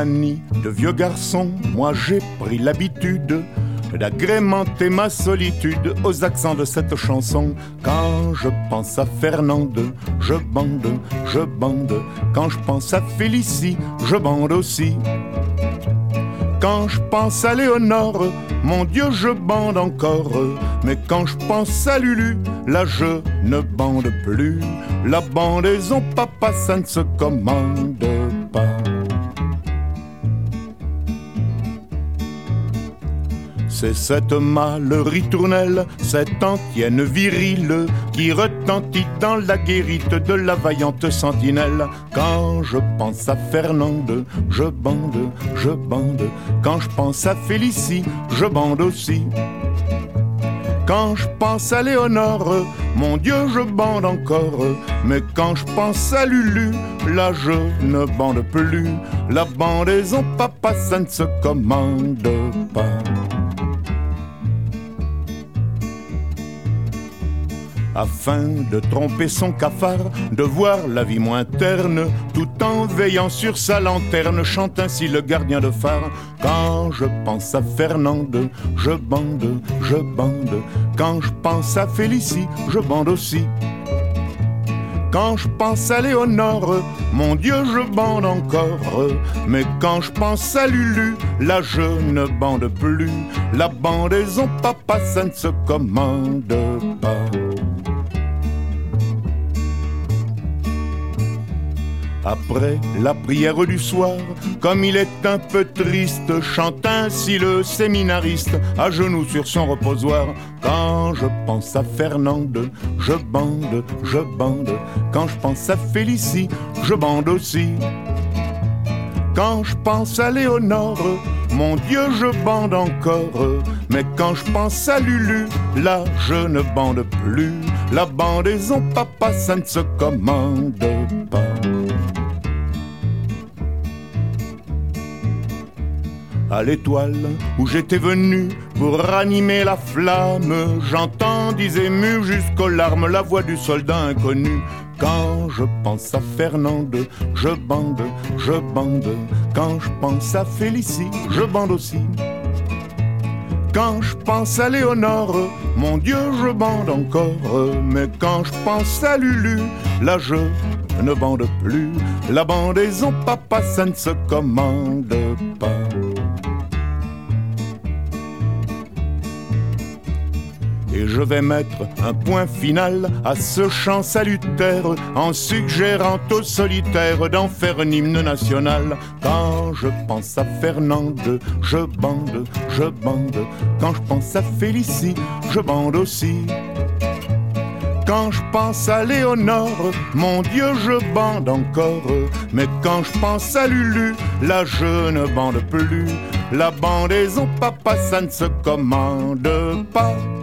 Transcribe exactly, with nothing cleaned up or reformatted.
manie de vieux garçon, moi j'ai pris l'habitude d'agrémenter ma solitude aux accents de cette chanson. Quand je pense à Fernande, je bande, je bande. Quand je pense à Félicie, je bande aussi. Quand je pense à Léonore, mon Dieu, je bande encore. Mais quand je pense à Lulu, là je ne bande plus. La bandaison, papa, ça ne se commande pas. C'est cette mâle ritournelle, cette antienne virile qui retentit dans la guérite de la vaillante sentinelle. Quand je pense à Fernande, je bande, je bande. Quand je pense à Félicie, je bande aussi. Quand je pense à Léonore, mon Dieu, je bande encore. Mais quand je pense à Lulu, là je ne bande plus. La bandaison, papa, ça ne se commande pas. Afin de tromper son cafard, de voir la vie moins terne, tout en veillant sur sa lanterne, chante ainsi le gardien de phare. Quand je pense à Fernande, je bande, je bande. Quand je pense à Félicie, je bande aussi. Quand je pense à Léonore, mon Dieu, je bande encore. Mais quand je pense à Lulu, là je ne bande plus. La bandaison, papa, ça ne se commande pas. Après la prière du soir, comme il est un peu triste, chante ainsi le séminariste, à genoux sur son reposoir. Quand je pense à Fernande, je bande, je bande. Quand je pense à Félicie, je bande aussi. Quand je pense à Léonore, mon Dieu, je bande encore. Mais quand je pense à Lulu, là, je ne bande plus. La bandaison, papa, ça ne se commande pas. À l'étoile où j'étais venu pour ranimer la flamme, j'entendis ému jusqu'aux larmes la voix du soldat inconnu. Quand je pense à Fernande, je bande, je bande. Quand je pense à Félicie, je bande aussi. Quand je pense à Léonore, mon Dieu, je bande encore. Mais quand je pense à Lulu, là je ne bande plus. La bandaison, papa, ça ne se commande pas. Et je vais mettre un point final à ce chant salutaire en suggérant au solitaire d'en faire un hymne national. Quand je pense à Fernande, je bande, je bande. Quand je pense à Félicie, je bande aussi. Quand je pense à Léonore, mon Dieu, je bande encore. Mais quand je pense à Lulu, là je ne bande plus. La bandaison, papa, ça ne se commande pas.